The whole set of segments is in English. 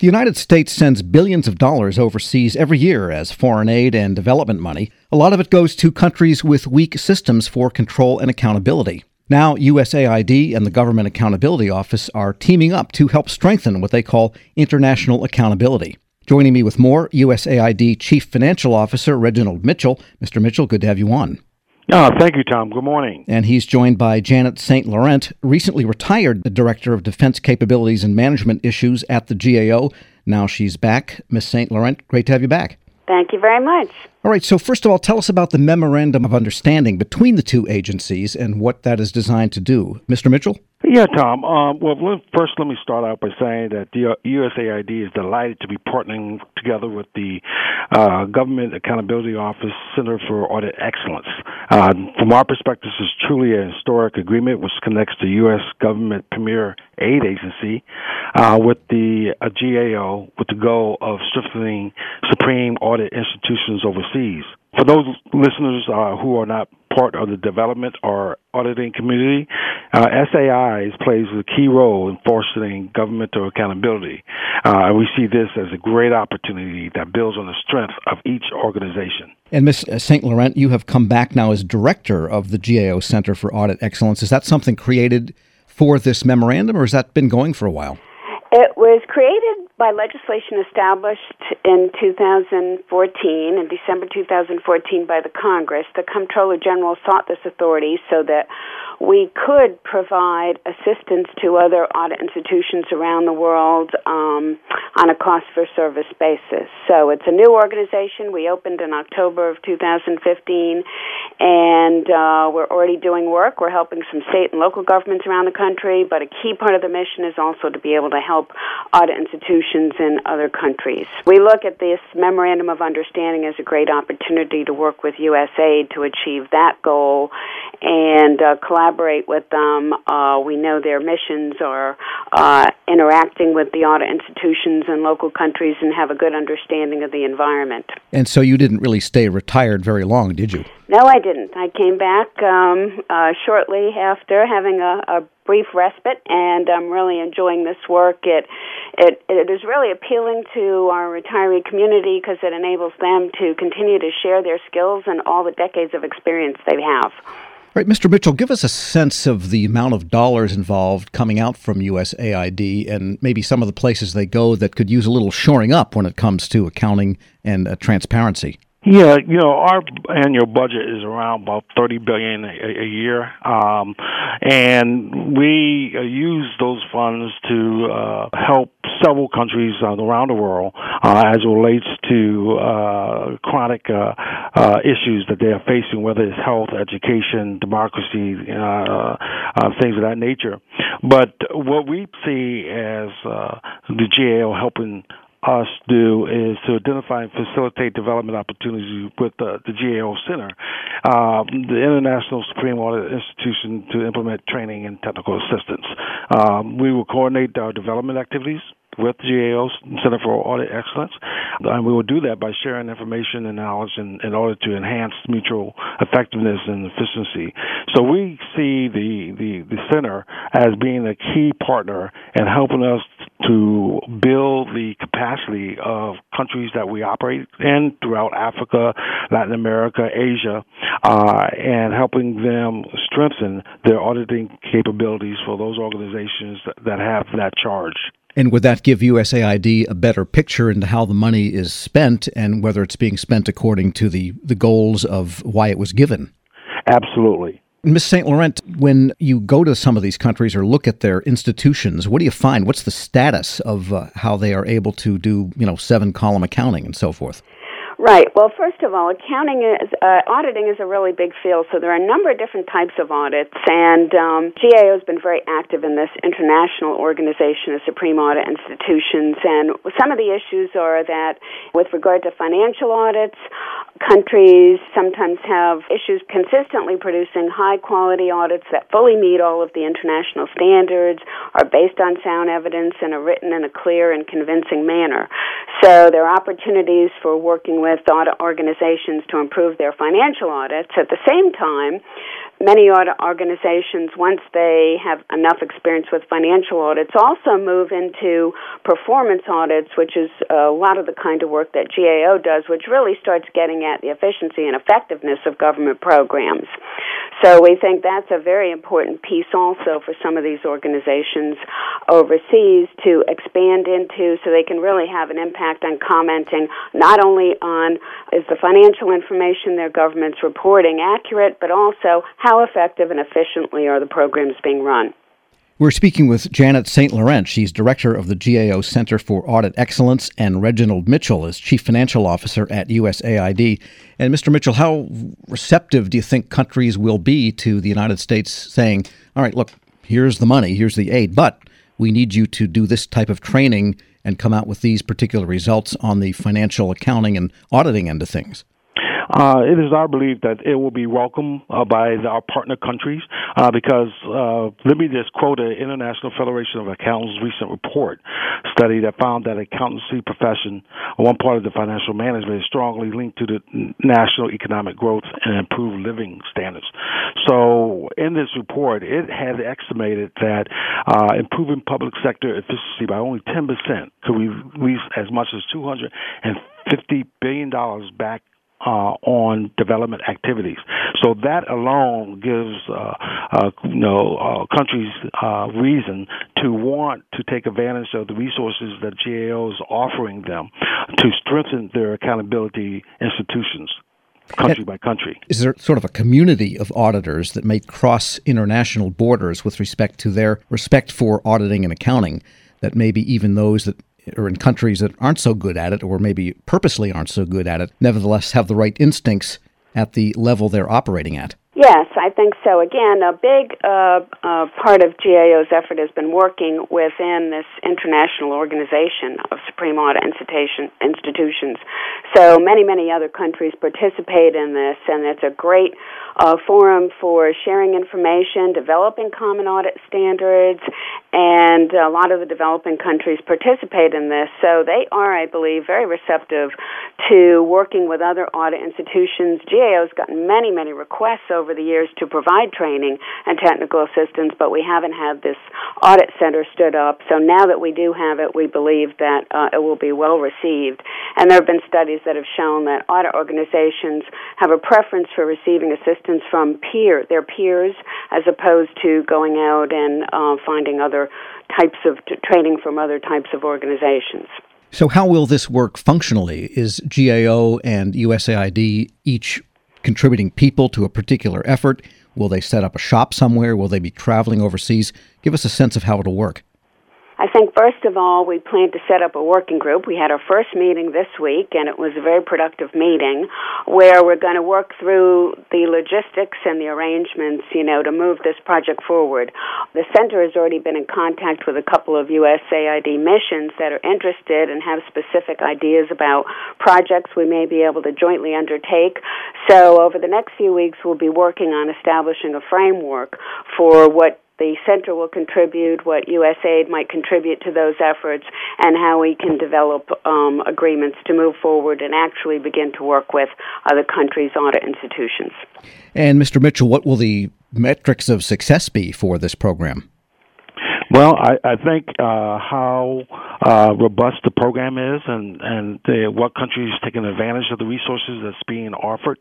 The United States sends billions of dollars overseas every year as foreign aid and development money. A lot of it goes to countries with weak systems for control and accountability. Now, USAID and the Government Accountability Office are teaming up to help strengthen what they call international accountability. Joining me with more, USAID Chief Financial Officer Reginald Mitchell. Mr. Mitchell, good to have you on. Thank you, Tom. Good morning. And he's joined by Janet St. Laurent, recently retired Director of Defense Capabilities and Management Issues at the GAO. Now she's back. Ms. St. Laurent, great to have you back. Thank you very much. All right, so first of all, tell us about the Memorandum of Understanding between the two agencies and what that is designed to do. Mr. Mitchell? Yeah, Tom. First, let me start out by saying that the USAID is delighted to be partnering together with the Government Accountability Office Center for Audit Excellence. From our perspective, this is truly a historic agreement which connects the U.S. government premier aid agency with the GAO with the goal of strengthening supreme audit institutions overseas. For those listeners who are not part of the development or auditing community, SAI plays a key role in fostering governmental accountability. We see this as a great opportunity that builds on the strength of each organization. And Ms. St. Laurent, you have come back now as director of the GAO Center for Audit Excellence. Is that something created for this memorandum, or has that been going for a while? It was created by legislation established in 2014, in December 2014 by the Congress. The Comptroller General sought this authority so that we could provide assistance to other audit institutions around the world on a cost-for-service basis. So it's a new organization. We opened in October of 2015, and we're already doing work. We're helping some state and local governments around the country, but a key part of the mission is also to be able to help audit institutions in other countries. We look at this Memorandum of Understanding as a great opportunity to work with USAID to achieve that goal and collaborate with them. We know their missions are interacting with the audit institutions in local countries and have a good understanding of the environment. And so you didn't really stay retired very long, did you? No, I didn't. I came back shortly after having a brief respite, and I'm really enjoying this work. It is really appealing to our retiree community because it enables them to continue to share their skills and all the decades of experience they have. All right, Mr. Mitchell, give us a sense of the amount of dollars involved coming out from USAID and maybe some of the places they go that could use a little shoring up when it comes to accounting and transparency. Yeah, our annual budget is around about $30 billion a year, and we use those funds to help several countries around the world as it relates to chronic issues that they are facing, whether it's health, education, democracy, things of that nature. But what we see as the GAO helping us do is to identify and facilitate development opportunities with the GAO Center, the International Supreme Audit Institution, to implement training and technical assistance. We will coordinate our development activities with the GAO Center for Audit Excellence, and we will do that by sharing information and knowledge in order to enhance mutual effectiveness and efficiency. So we see the center as being a key partner in helping us to build the capacity of countries that we operate in throughout Africa, Latin America, Asia, and helping them strengthen their auditing capabilities for those organizations that have that charge. And would that give USAID a better picture into how the money is spent and whether it's being spent according to the goals of why it was given? Absolutely. Ms. St. Laurent, when you go to some of these countries or look at their institutions, what do you find? What's the status of how they are able to do, 7-column accounting and so forth? Right. Well, first of all, auditing is a really big field, so there are a number of different types of audits, and GAO has been very active in this international organization of supreme audit institutions, and some of the issues are that with regard to financial audits, countries sometimes have issues consistently producing high-quality audits that fully meet all of the international standards, are based on sound evidence, and are written in a clear and convincing manner. So there are opportunities for working with audit organizations to improve their financial audits. At the same time, many audit organizations, once they have enough experience with financial audits, also move into performance audits, which is a lot of the kind of work that GAO does, which really starts getting at the efficiency and effectiveness of government programs. So we think that's a very important piece also for some of these organizations overseas to expand into, so they can really have an impact on commenting not only on is the financial information their government's reporting accurate, but also how effective and efficiently are the programs being run. We're speaking with Janet St. Laurent. She's director of the GAO Center for Audit Excellence, and Reginald Mitchell is chief financial officer at USAID. And Mr. Mitchell, how receptive do you think countries will be to the United States saying, all right, look, here's the money, here's the aid, but we need you to do this type of training and come out with these particular results on the financial accounting and auditing end of things? It is our belief that it will be welcomed by our partner countries because let me just quote an International Federation of Accountants recent report study that found that accountancy profession, one part of the financial management, is strongly linked to the national economic growth and improved living standards. So in this report, it has estimated that improving public sector efficiency by only 10% could release as much as $250 billion back on development activities. So that alone gives countries reason to want to take advantage of the resources that GAO is offering them to strengthen their accountability institutions, country by country. Is there sort of a community of auditors that may cross international borders with respect to their respect for auditing and accounting, that maybe even those that or in countries that aren't so good at it, or maybe purposely aren't so good at it, nevertheless have the right instincts at the level they're operating at? Yes, I think so. Again, a big part of GAO's effort has been working within this international organization of Supreme Audit institutions. So many other countries participate in this, and it's a great forum for sharing information, developing common audit standards, and a lot of the developing countries participate in this. So they are, I believe, very receptive to working with other audit institutions. GAO's gotten many requests over the years to provide training and technical assistance, but we haven't had this audit center stood up. So now that we do have it, we believe that it will be well received. And there have been studies that have shown that audit organizations have a preference for receiving assistance from their peers, as opposed to going out and finding other types of training from other types of organizations. So how will this work functionally? Is GAO and USAID each contributing people to a particular effort? Will they set up a shop somewhere? Will they be traveling overseas? Give us a sense of how it'll work. I think, first of all, we plan to set up a working group. We had our first meeting this week, and it was a very productive meeting where we're going to work through the logistics and the arrangements, to move this project forward. The center has already been in contact with a couple of USAID missions that are interested and have specific ideas about projects we may be able to jointly undertake. So over the next few weeks, we'll be working on establishing a framework for what the center will contribute, what USAID might contribute to those efforts, and how we can develop agreements to move forward and actually begin to work with other countries' audit institutions. And Mr. Mitchell, what will the metrics of success be for this program? Well, I think how robust the program is and what countries taking advantage of the resources that's being offered.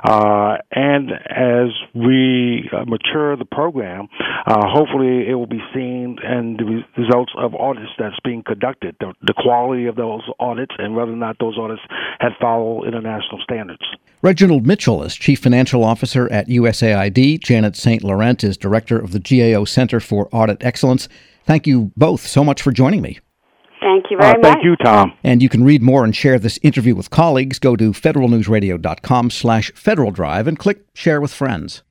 And as we mature the program, hopefully it will be seen in the results of audits that's being conducted, the quality of those audits, and whether or not those audits have followed international standards. Reginald Mitchell is Chief Financial Officer at USAID. Janet St. Laurent is Director of the GAO Center for Audit Excellence. Thank you both so much for joining me. Thank you very much. Thank you, Tom. And you can read more and share this interview with colleagues. Go to federalnewsradio.com/Federal Drive and click Share with Friends.